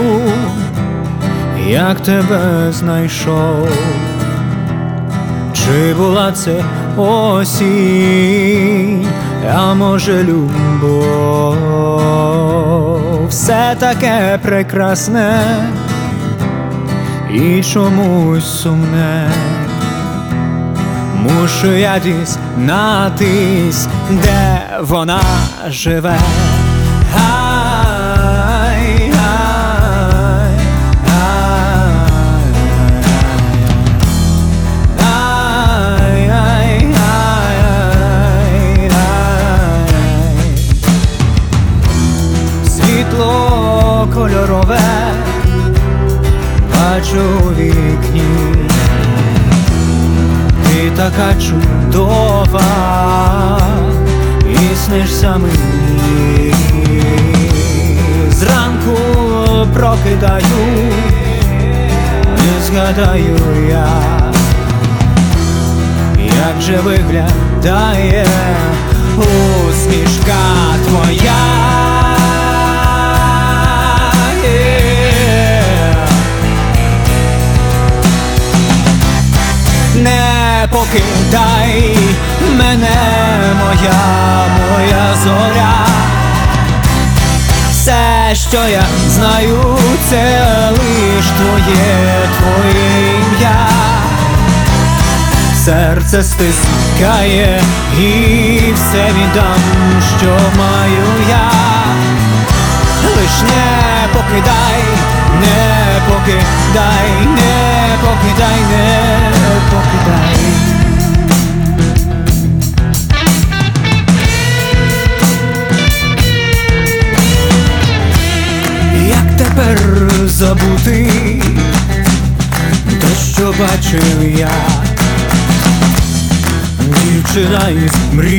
як тебе знайшов. Чи була це осінь, а може любов? Все таке прекрасне і чомусь сумне. Мушу я дізнатись, де вона живе. Ай, ай, ай, ай, ай, світло кольорове бачу у вікні. Ти така чудова і снишся мені. Зранку прокидаю, не згадаю я, як же виглядає усмішка твоя. Не покидай мене, моя зоря. Все, що я знаю, це лиш твоє ім'я. Серце стискає і все віддам, що маю я. Лиш не покидай, не покидай, не покидай, не покидай. Як тепер забути те, що бачив я? Дівчина із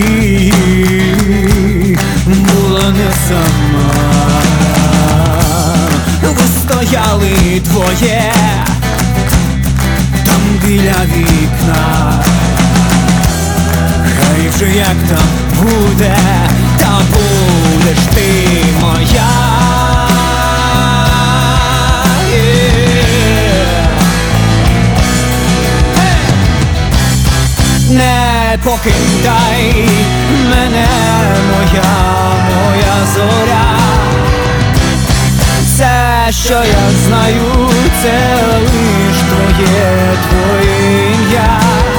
мрії була не сама. Ви стояли двоє там біля вікна. Хай вже як там буде, та будеш ти моя. Не покидай мене, моя зоря. Все, що я знаю, це лиш твоє ім'я.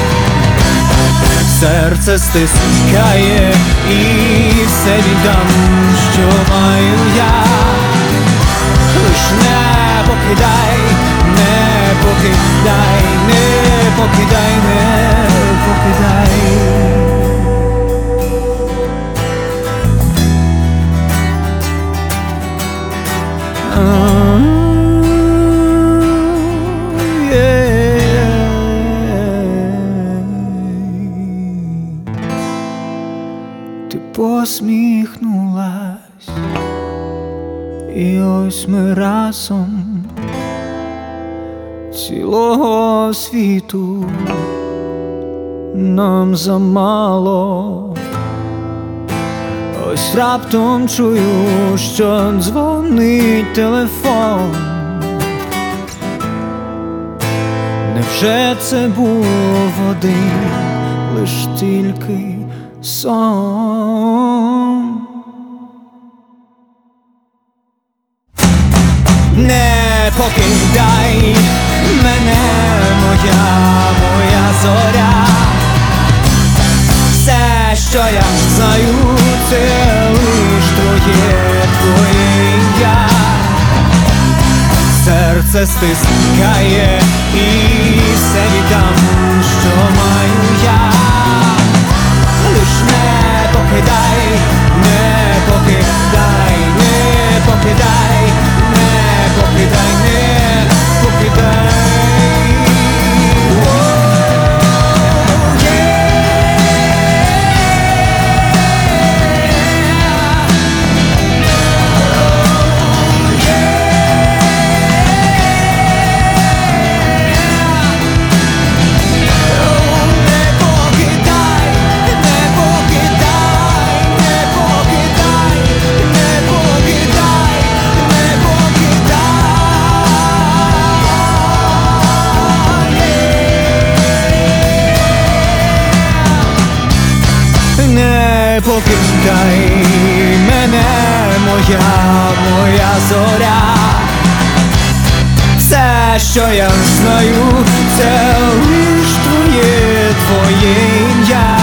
Серце стискає і все віддам, що маю я. Лиш не покидай, не покидай, не покидай, не покидай. Ти посміхнулась, і ось ми разом. Цілого світу нам замало. Ось раптом чую, що дзвонить телефон. Невже це був один лиш тільки сон? Не покидай мене, моя зоря. Все, що я знаю, це лиш твоє ім'я. Серце стискає і все віддам, що маю я. Лиш не покидай, не покидай, не покидай, не покидай, не покидай. моя зоря. Все, що я знаю, це лиш твоє ім'я.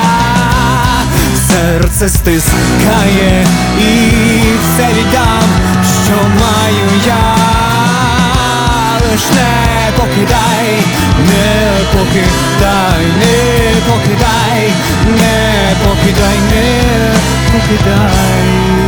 Серце стискає і все віддам, що маю я. Лиш не покидай, не покидай, не покидай, не покидай, не покидай.